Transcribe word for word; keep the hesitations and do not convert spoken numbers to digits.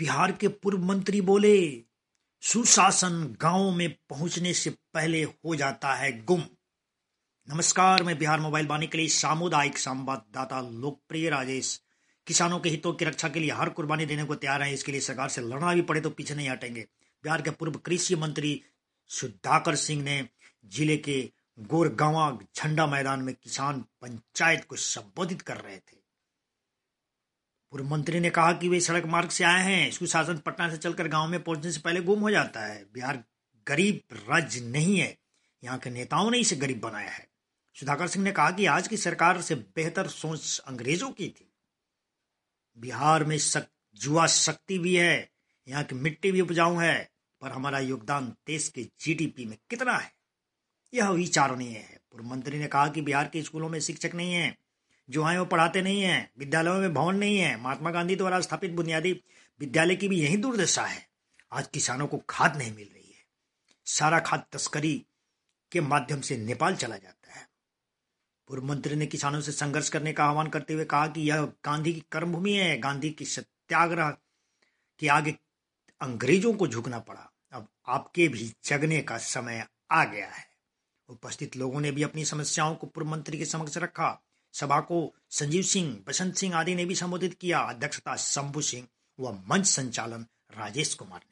बिहार के पूर्व मंत्री बोले, सुशासन गांवों में पहुंचने से पहले हो जाता है गुम। नमस्कार, मैं बिहार मोबाइल वाणी के लिए सामुदायिक संवाददाता लोकप्रिय राजेश। किसानों के हितों की रक्षा के लिए हर कुर्बानी देने को तैयार हैं। इसके लिए सरकार से लड़ना भी पड़े तो पीछे नहीं हटेंगे। बिहार के पूर्व कृषि मंत्री सुधाकर सिंह ने जिले के गोरगांवा झंडा मैदान में किसान पंचायत को संबोधित कर रहे थे। पूर्व मंत्री ने कहा कि वे सड़क मार्ग से आए हैं। सुशासन पटना से चलकर गांव में पहुंचने से पहले गुम हो जाता है। बिहार गरीब राज्य नहीं है, यहाँ के नेताओं ने इसे गरीब बनाया है। सुधाकर सिंह ने कहा कि आज की सरकार से बेहतर सोच अंग्रेजों की थी। बिहार में सक, जुआ शक्ति भी है, यहाँ की मिट्टी भी उपजाऊ है, पर हमारा योगदान देश के जीडीपी में कितना है, यह विचारणीय है। पूर्व मंत्री ने कहा कि बिहार के स्कूलों में शिक्षक नहीं है, जो हैं वो पढ़ाते नहीं हैं, विद्यालयों में भवन नहीं है। महात्मा गांधी द्वारा स्थापित बुनियादी विद्यालय की भी यही दुर्दशा है। आज किसानों को खाद नहीं मिल रही है, सारा खाद तस्करी के माध्यम से नेपाल चला जाता है। पूर्व मंत्री ने किसानों से संघर्ष करने का आह्वान करते हुए कहा कि यह गांधी की कर्मभूमि है। गांधी की सत्याग्रह के आगे अंग्रेजों को झुकना पड़ा। अब आपके भी जगने का समय आ गया है। उपस्थित लोगों ने भी अपनी समस्याओं को पूर्व मंत्री के समक्ष रखा। सभा को संजीव सिंह, बसंत सिंह आदि ने भी संबोधित किया। अध्यक्षता शंभू सिंह व मंच संचालन राजेश कुमार ने।